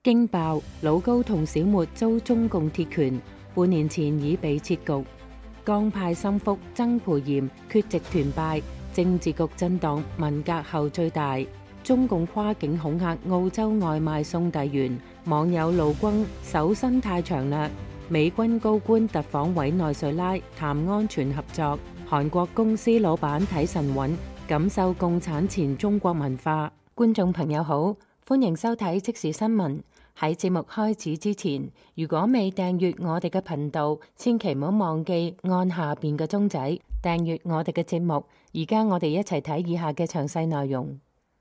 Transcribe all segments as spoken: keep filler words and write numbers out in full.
驚爆老高同小沫遭中共鐵拳，半年前已被撤局。江派心腹曾培炎缺席團拜，政治局震盪文革後最大。中共跨境恐嚇澳洲外賣送遞員，網友怒轟手伸太長啦。美軍高官突訪委內瑞拉談安全合作。韓國公司老闆睇神韻，感受共產前中國文化。觀眾朋友好，歡迎收睇即時新聞。喺節目開始之前，如果未訂閱我哋嘅頻道，千祈唔好忘記按下邊嘅鐘仔訂閱我哋嘅節目。而家我哋一齊睇以下嘅詳細內容。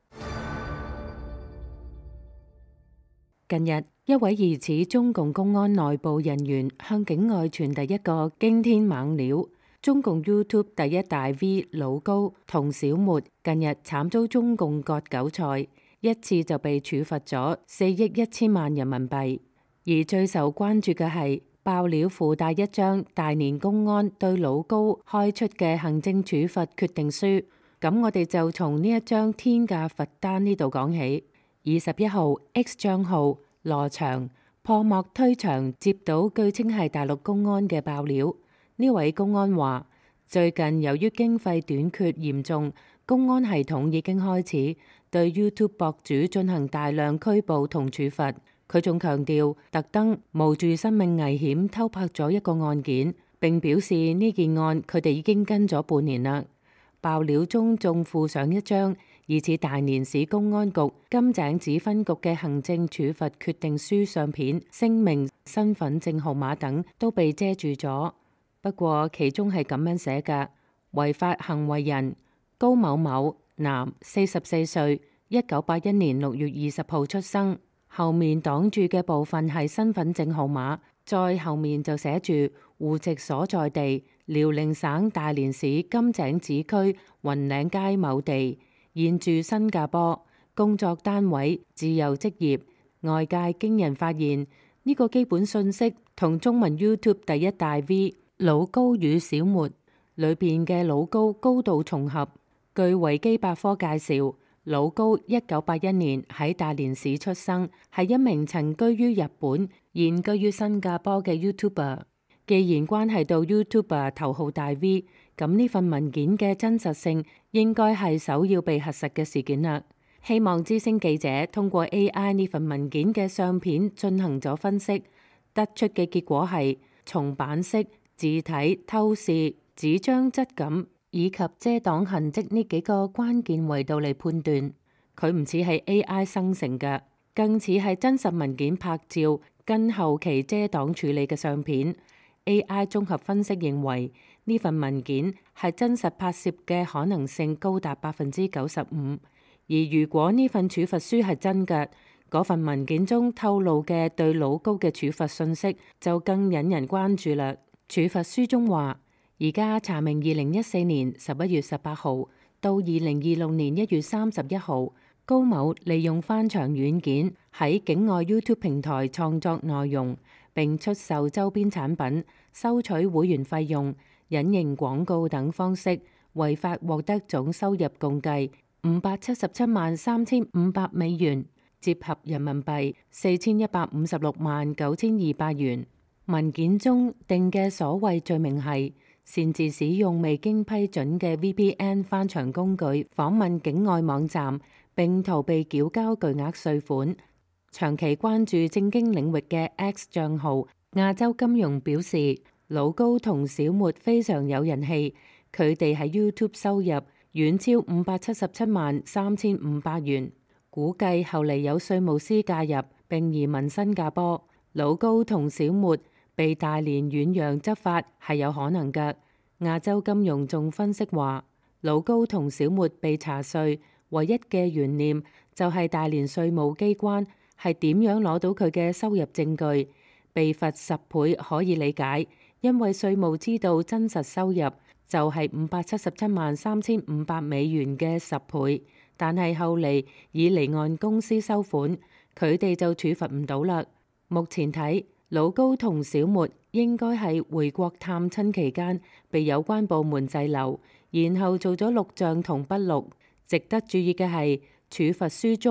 近日，一位疑似中共公安內部人員向境外傳遞一個驚天猛料：中共 YouTube 第一大 V 老高同小沫近日慘遭中共割韭菜。一次就被處罰咗四億一千萬人民幣，而最受關注嘅係爆料附帶一張大連公安對老高開出嘅行政處罰決定書。咁我哋就從呢一張天價罰單呢度講起。二十一號 X 賬號羅翔破幕推牆接到據稱係大陸公安嘅爆料。呢位公安話，最近由於經費短缺嚴重，公安系統已經開始對 YouTube 博主進行大量拘捕同處罰。佢仲強調，特登冒住生命危險偷拍咗一個案件，並表示呢件案佢哋已經跟咗半年啦。爆料中仲附上一張疑似大連市公安局金井子分局嘅行政處罰決定書相片、聲明、身份證號碼等都被遮住咗。不過其中係咁樣寫嘅：違法行為人高某某，男，四十四歲，一九八一年六月二十號出生。後面擋住嘅部分係身份證號碼，再後面就寫住戶籍所在地遼寧省大連市金井子區雲嶺街某地，現住新加坡，工作單位自由職業。外界驚人發現呢個基本信息同中文 YouTube 第一大 V 老高與小沫裏邊嘅老高高度重合。據維基百科介紹，老高一九八一年喺大連市出生，係一名曾居於日本、現居於新加坡嘅 YouTuber。既然關係到 YouTuber 頭號大 V， 咁呢份文件嘅真實性應該係首要被核實嘅事件啦。希望之聲記者通過 A I 呢份文件嘅相片進行咗分析，得出嘅結果係從版式、字體、透視、紙張質感以及遮擋痕跡呢幾個關鍵維度嚟判斷，佢唔似係 A I 生成嘅，更似係真實文件拍照跟後期遮擋處理嘅相片。A I 綜合分析認為呢份文件係真實拍攝嘅可能性高達百分之九十五。而如果呢份處罰書係真嘅，嗰份文件中透露嘅對老高嘅處罰信息就更引人關注啦。處罰書中話，而家查明二零一四年十一月十八號到二零二六年一月三十一號，高某利用翻牆軟件喺境外 YouTube 平台創作內容，並出售周邊產品、收取會員費用、隱形廣告等方式，違法獲得總收入共計五百七十七萬三千五百美元，折合人民幣四千一百五十六萬九千二百元。文件中定嘅所謂罪名係擅自使用未經批准嘅 V P N 翻牆工具訪問境外網站，並逃避繳交巨額稅款。長期關注政經領域嘅 X 賬號亞洲金融表示，老高同小沫非常有人氣，佢哋喺 YouTube 收入遠超五百七十七萬三千五百元。估計後嚟有稅務司介入並移民新加坡，老高同小沫被大連遠洋執法係有可能嘅。亞洲金融仲分析話，老高同小沫被查稅，唯一嘅懸念就係大連稅務機關係點樣攞到佢嘅收入證據。被罰十倍可以理解，因為稅務知道真實收入就係五百七十七萬三千五百美元嘅十倍，但係後嚟以離岸公司收款，佢哋就處罰唔到啦。目前睇，老高同小沫應該係回國探親期間被有關部門滯留，然後做咗錄像同筆錄。值得注意嘅係，處罰書中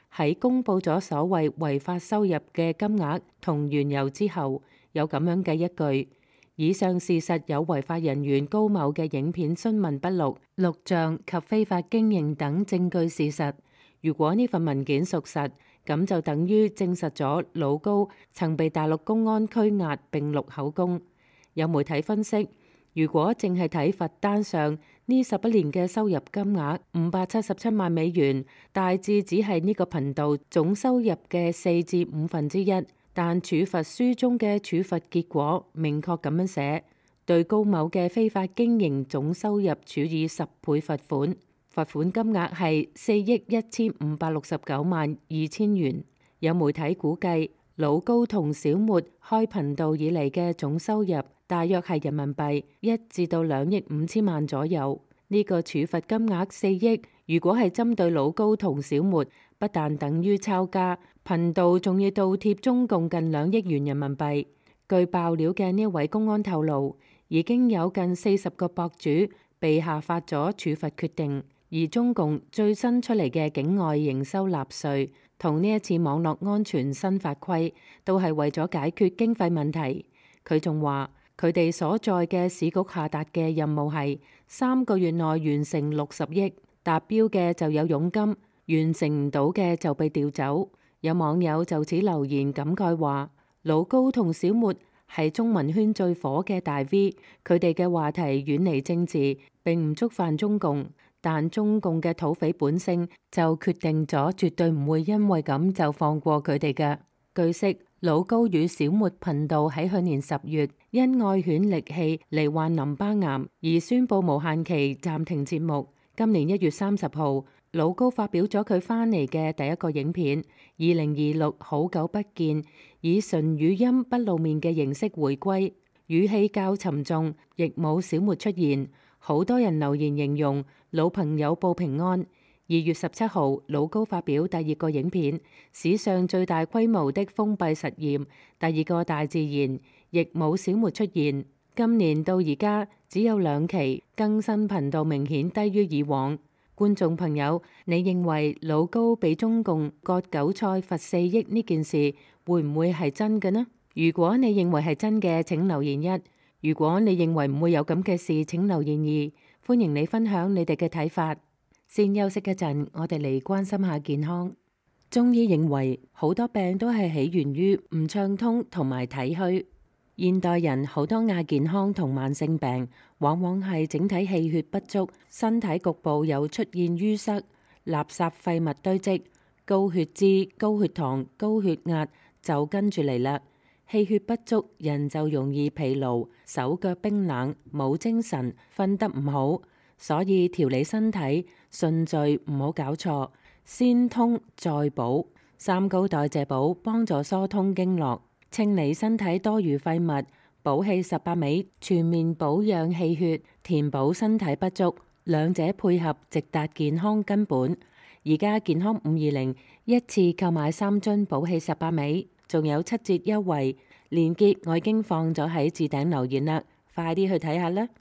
喺公佈咗所謂違法收入嘅金額同緣由之後，有咁樣嘅一句：以上事實有違法人員高某嘅影片詢問筆錄、錄像及非法經營等證據事實。如果呢份文件屬實，咁就等於證實咗老高曾被大陸公安拘押並錄口供。有媒體分析，如果淨係睇罰單上呢十一年嘅收入金額五百七十七萬美元，大致只係呢個頻道總收入嘅四至五分之一。但處罰書中嘅處罰結果明確咁樣寫，對高某嘅非法經營總收入處以十倍罰款，罰款金額係四億一千五百六十九萬二千元。有媒體估計，老高同小沫開頻道以嚟嘅總收入大約係人民幣一至到兩億五千萬左右。呢個處罰金額四億，如果係針對老高同小沫，不但等於抄家，頻道仲要倒貼中共近兩億元人民幣。據爆料嘅呢位公安透露，已經有近四十個博主被下發咗處罰決定，而中共最新出嚟嘅境外營收納稅同呢一次網絡安全新法規，都係為咗解決經費問題。佢仲話，佢哋所在嘅市局下達嘅任務係三個月內完成六十億，達標嘅就有佣金，完成唔到嘅就被調走。有網友就此留言感慨話，老高同小沫係中文圈最火嘅大 V， 佢哋嘅話題遠離政治，並唔觸犯中共，但中共嘅土匪本性就決定咗絕對唔會因為咁就放過佢哋嘅。據悉，老高與小沫頻道喺去年十月因愛犬力氣罹患淋巴癌而宣布無限期暫停節目。今年一月三十號，老高發表咗佢返嚟嘅第一個影片，二零二六好久不見，以純語音不露面嘅形式回歸，語氣較沉重，亦冇小沫出現。好多人留言形容老朋友報平安。二月十七號，老高發表第二個影片，史上最大規模的封閉實驗，第二個大自然，亦冇小沫出現。今年到而家只有兩期更新，頻道明顯低於以往。觀眾朋友，你認為老高被中共割韭菜罰四億呢件事會唔會係真嘅呢？如果你認為係真嘅，請留言一；如果你認為唔會有咁嘅事，請留言二。歡迎你分享你哋嘅睇法。先休息一陣，我哋嚟關心下健康。中醫認為好多病都係起源於唔暢通同埋體虛。現代人好多亞健康同慢性病，往往係整體氣血不足，身體局部有出現淤塞、垃圾廢物堆積、高血脂、高血糖、高血壓就跟住嚟啦。氣血不足，人就容易疲勞、手腳冰冷、冇精神、瞓得唔好。所以調理身體順序唔好搞錯，先通再補。三高代謝補幫助疏通經絡，清理身體多餘廢物，補氣十八味，全面保養氣血，填補身體不足，兩者配合直達健康根本。而家健康五二零一次購買三樽補氣十八味，仲有七折優惠，鏈接我已經放咗喺置頂留言啦，快啲去睇下啦！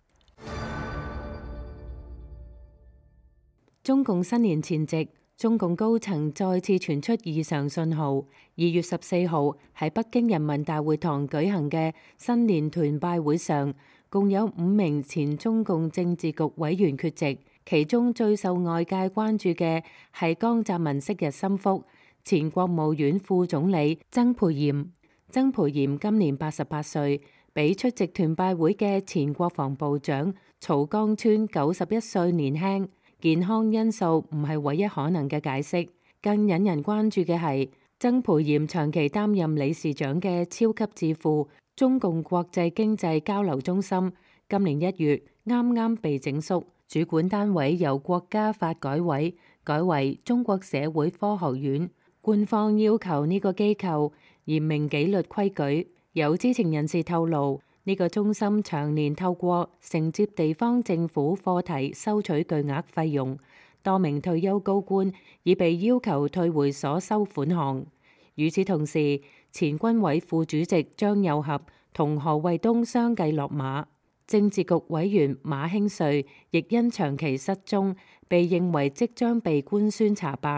中共新年前夕，中共高層再次傳出異常信號。二月十四號喺北京人民大會堂舉行嘅新年團拜會上，共有五名前中共政治局委員缺席，其中最受外界關注嘅係江澤民昔日心腹、前國務院副總理曾培炎。曾培炎今年八十八歲，比出席團拜會嘅前國防部長曹江川九十一歲年輕。健康因素唔係唯一可能嘅解釋，更引人關注嘅係曾培炎長期擔任理事長嘅超級智庫中共國際經濟交流中心，今年一月啱啱被整肅，主管單位由國家發改委改為中國社會科學院，官方要求呢個機構嚴明紀律規矩。有知情人士透露，呢個中心長年透過承接地方政府課題收取巨額費用，多名退休高官已被要求退回所收款項。與此同時，前軍委副主席張又俠同何衛東相繼落馬，政治局委員馬興瑞亦因長期失蹤，被認為即將被官宣查辦。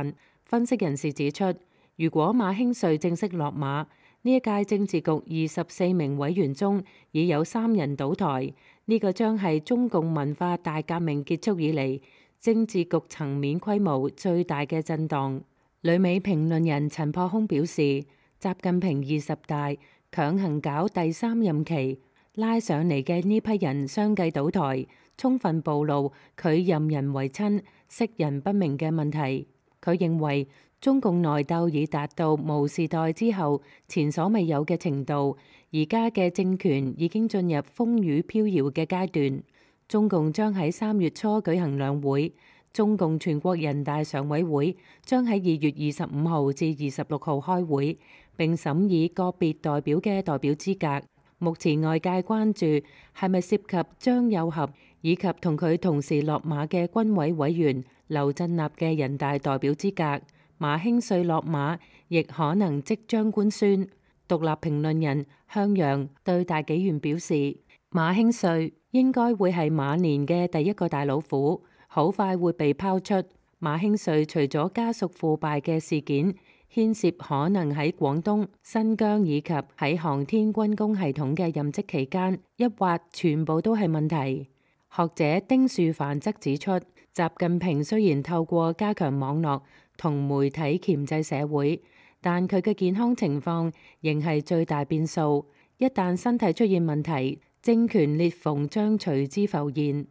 分析人士指出，如果馬興瑞正式落馬，呢一屆政治局二十四名委員中已有三人倒台，呢、這個將係中共文化大革命結束以嚟政治局層面規模最大嘅震盪。旅美評論人陳破空表示，習近平二十大強行搞第三任期，拉上嚟嘅呢批人相繼倒台，充分暴露佢任人唯親、識人不明嘅問題。佢認為中共內鬥已達到毛時代之後前所未有嘅程度，而家嘅政權已經進入風雨飄搖嘅階段。中共將喺三月初舉行兩會，中共全國人大常委會將喺二月二十五號至二十六號開會，並審議個別代表嘅代表資格。目前外界關注係咪涉及張又俠以及同佢同時落馬嘅軍委委員劉振立嘅人大代表資格。馬興瑞落馬亦可能即將官宣。獨立評論人向陽對大紀元表示，馬興瑞應該會係馬年嘅第一個大老虎，好快會被拋出。馬興瑞除咗家屬腐敗嘅事件，牽涉可能喺廣東、新疆以及喺航天軍工系統嘅任職期間，一或全部都係問題。學者丁樹凡則指出，習近平雖然透過加強網絡同媒體鉗制社會，但佢嘅健康情況仍係最大變數。一旦身體出現問題，政權裂縫將隨之浮現。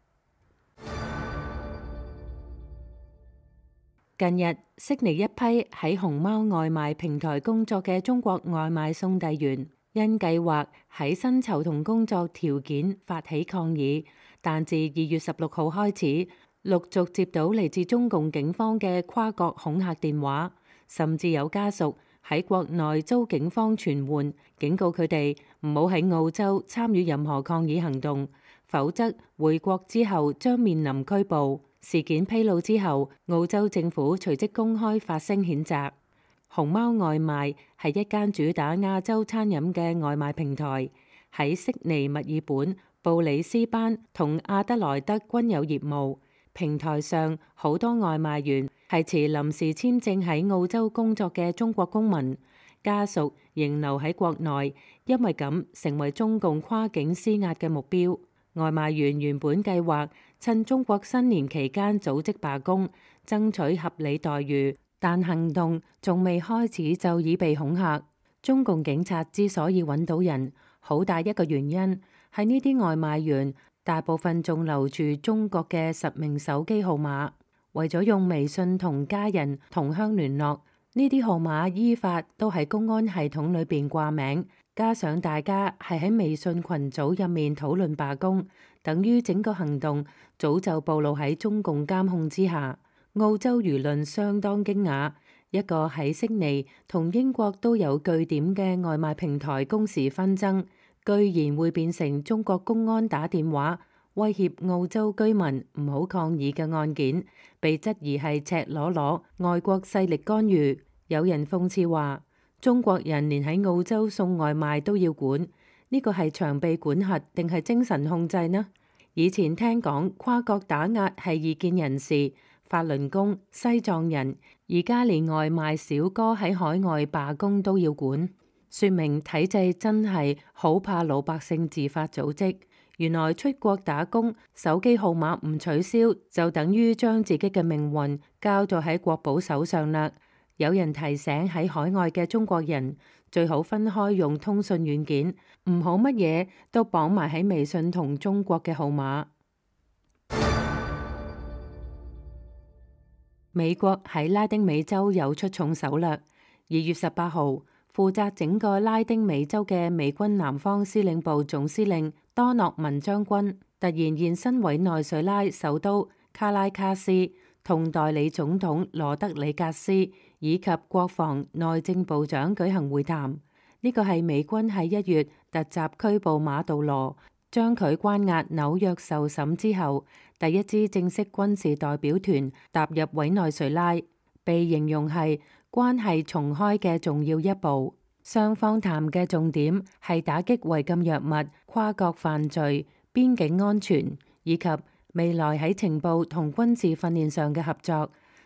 近日，悉尼一批喺熊貓外賣平台工作嘅中國外賣送遞員，因計劃喺薪酬同工作條件發起抗議，但自二月十六號開始，陸續接到嚟自中共警方嘅跨國恐嚇電話，甚至有家屬喺國內遭警方傳喚，警告佢哋唔好喺澳洲參與任何抗議行動，否則回國之後將面臨拘捕。事件披露之後，澳洲政府隨即公開發聲譴責。熊貓外賣係一間主打亞洲餐飲嘅外賣平台，喺悉尼、墨爾本、布里斯班同阿德萊德均有業務。平台上好多外賣員係持臨時簽證喺澳洲工作嘅中國公民，家屬仍留喺國內，因為咁成為中共跨境施壓嘅目標。外賣員原本計劃趁中國新年期間組織罷工，爭取合理待遇，但行動仲未開始就已被恐嚇。中共警察之所以揾到人，好大一個原因係呢啲外賣員大部分仲留住中國嘅實名手機號碼，為咗用微信同家人同鄉聯絡，呢啲號碼依法都喺公安系統裏邊掛名。加上大家係喺微信群組入面討論罷工，等於整個行動早就暴露喺中共監控之下。澳洲輿論相當驚訝，一個喺悉尼同英國都有據點嘅外賣平台工時紛爭，居然會變成中國公安打電話威脅澳洲居民唔好抗議嘅案件，被質疑係赤裸裸外國勢力干預。有人諷刺話，中國人連喺澳洲送外賣都要管，呢個係長臂管轄定係精神控制呢？以前聽講跨國打壓係異見人士、法輪功、西藏人，而家連外賣小哥喺海外罷工都要管，說明體制真係好怕老百姓自發組織。原來出國打工，手機號碼唔取消，就等於將自己嘅命運交咗喺國保手上啦。有人提醒喺海外嘅中國人最好分開用通訊軟件，唔好乜嘢都綁埋喺微信同中國嘅號碼。美國喺拉丁美洲又出重手啦！二月十八號，負責整個拉丁美洲嘅美軍南方司令部總司令多諾文將軍突然現身委內瑞拉首都卡拉卡斯，同代理總統羅德里格斯以及國防內政部長舉行會談。呢個係美軍喺一月突襲拘捕馬杜羅，將佢關押紐約受審之後，第一支正式軍事代表團踏入委內瑞拉，被形容係關係重開嘅重要一步。雙方談嘅重點係打擊違禁藥物、跨國犯罪、邊境安全以及未來喺情報同軍事訓練上嘅合作，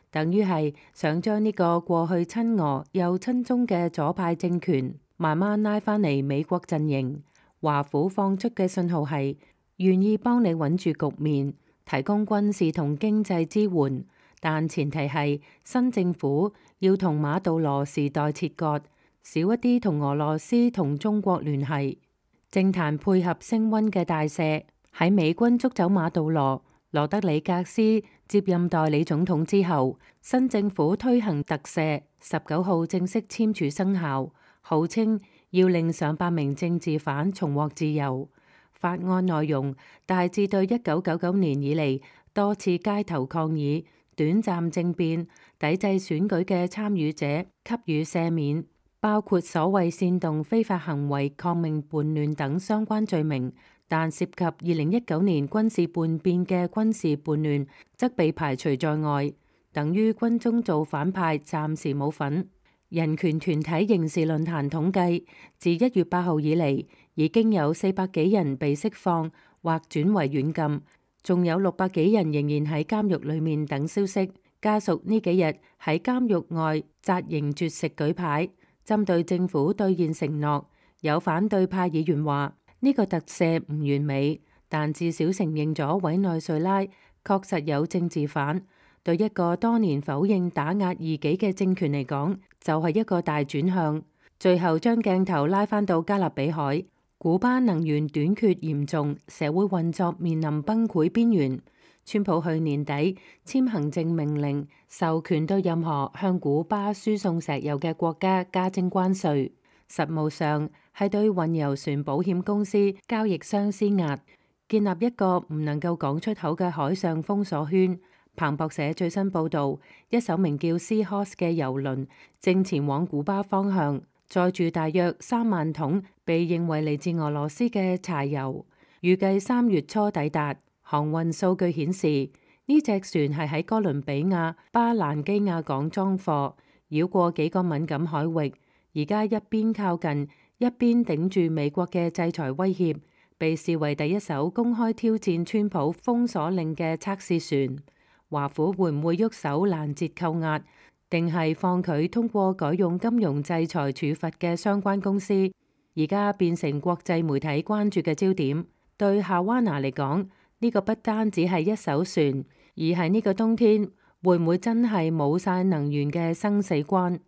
等於係想將呢個過去親俄又親中嘅左派政權慢慢拉返嚟美國陣營。華府放出嘅信號係願意幫你穩住局面，提供軍事同經濟支援，但前提係新政府要同馬杜羅時代切割，少一啲同俄羅斯同中國聯繫。政壇配合升溫嘅大赦，喺美軍捉走馬杜羅，羅德里格斯接任代理總統之後，新政府推行特赦，十九號正式簽署生效，號稱要令上百名政治犯重獲自由。法案內容大致對一九九九年以嚟多次街頭抗議、短暫政變、抵制選舉嘅參與者給予赦免，包括所謂煽動非法行為、抗命叛亂等相關罪名，但涉及二零一九年軍事叛變嘅軍事叛亂則被排除在外，等於軍中做反派暫時冇份。人權團體刑事論壇統計，自一月八號以嚟，已經有四百幾人被釋放或轉為軟禁，仲有六百幾人仍然喺監獄裡面等消息。家屬呢幾日喺監獄外紮營絕食舉牌，針對政府兌現承諾。有反對派議員話：呢個特赦唔完美，但至少承認咗委內瑞拉確實有政治犯。對一個多年否認打壓異己嘅政權嚟講，就係一個大轉向。最後將鏡頭拉返到加勒比海，古巴能源短缺嚴重，社會運作面臨崩潰邊緣。川普去年底簽行政命令，授權對任何向古巴輸送石油嘅國家加徵關稅，實務上係對運油船保險公司交易商施壓，建立一個唔能夠講出口嘅海上封鎖圈。彭博社最新報導，一艘名叫 Seahorse 嘅郵輪正前往古巴方向，載住大約三萬桶被認為嚟自俄羅斯嘅柴油，預計三月初抵達。航運數據顯示，呢隻船係喺哥倫比亞巴蘭基亞港裝貨，繞過幾個敏感海域，而家一邊靠近，一邊頂住美國嘅制裁威脅，被視為第一艘公開挑戰川普封鎖令嘅測試船。華府會唔會喐手攔截扣押，定係放佢通過改用金融制裁處罰嘅相關公司？而家變成國際媒體關注嘅焦點。對夏灣拿嚟講，呢個不單只係一艘船，而係呢個冬天會唔會真係冇晒能源嘅生死關？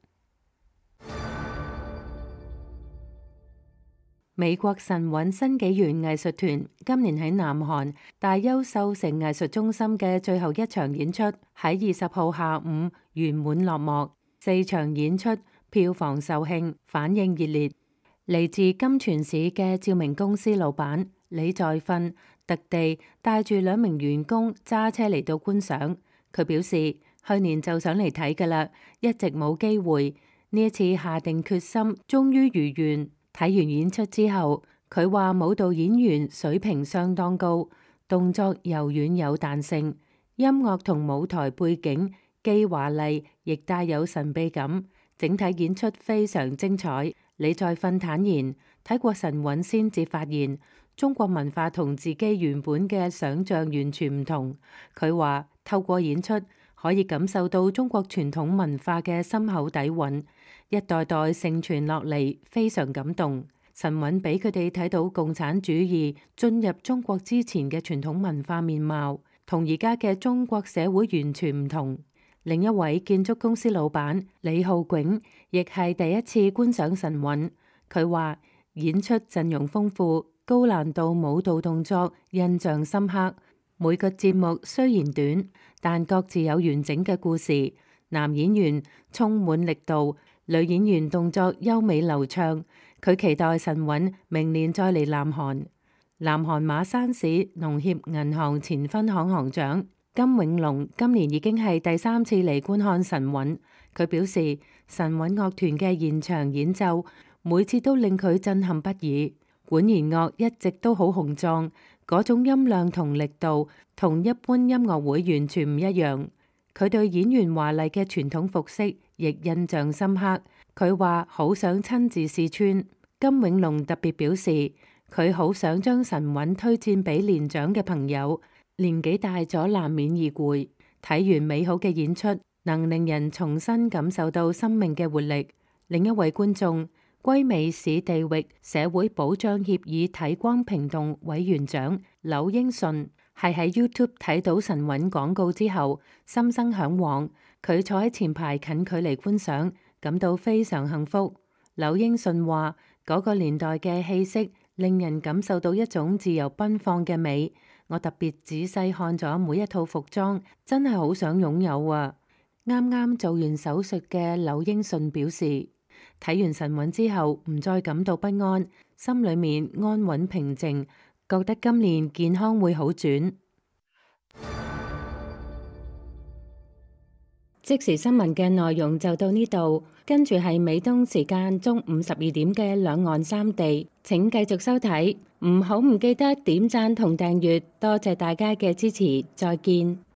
美國神韻新紀元藝術團今年喺南韓大邱秀成藝術中心嘅最後一場演出喺二十號下午圓滿落幕，四場演出票房售罄，反應熱烈。嚟自金泉市嘅照明公司老闆李在訓特地帶住兩名員工揸車嚟到觀賞。佢表示去年就想嚟睇㗎喇，一直冇機會，呢一次下定決心，終於如願。睇完演出之後，佢話舞蹈演員水平相當高，動作柔軟有彈性，音樂同舞台背景既華麗亦帶有神秘感，整體演出非常精彩。李在訓坦言，睇過神韻先至發現中國文化同自己原本嘅想像完全唔同。佢話透過演出可以感受到中國傳統文化嘅深厚底蘊，一代代承傳落嚟，非常感動。神韻俾佢哋睇到共產主義進入中國之前嘅傳統文化面貌，同而家嘅中國社會完全唔同。另一位建築公司老闆李浩炯亦係第一次觀賞神韻，佢話演出陣容豐富，高難度舞蹈動作印象深刻。每個節目雖然短，但各自有完整嘅故事。男演員充滿力度，女演員動作優美流暢。佢期待神韻明年再嚟南韓。南韓馬山市農協銀行前分行行長金永龍今年已經係第三次嚟觀看神韻。佢表示，神韻樂團嘅現場演奏每次都令佢震撼不已。管弦樂一直都好雄壯，嗰種音量同力度同一般音樂會完全唔一樣。佢對演員華麗嘅傳統服飾亦印象深刻。佢話好想親自試穿。金永龍特別表示，佢好想將神韻推薦俾年長嘅朋友，年紀大咗難免易攰。睇完美好嘅演出， 能令人重新感受到生命嘅活力。另一位觀眾，圭美市地域社會保障協議體光平動委員長柳英順，係喺 YouTube 睇到晨韻廣告之後，心生嚮往。佢坐喺前排近距離觀賞，感到非常幸福。柳英順話：嗰個年代嘅氣息令人感受到一種自由奔放嘅美。我特別仔細看咗每一套服裝，真係好想擁有啊！啱啱做完手術嘅柳英順表示，睇完晨韻之後唔再感到不安，心裏面安穩平靜，覺得今年健康會好轉。即時新聞嘅內容就到呢度，跟住係美東時間中午十二點嘅兩岸三地，請繼續收睇，唔好唔記得點讚同訂閱，多謝大家嘅支持，再見。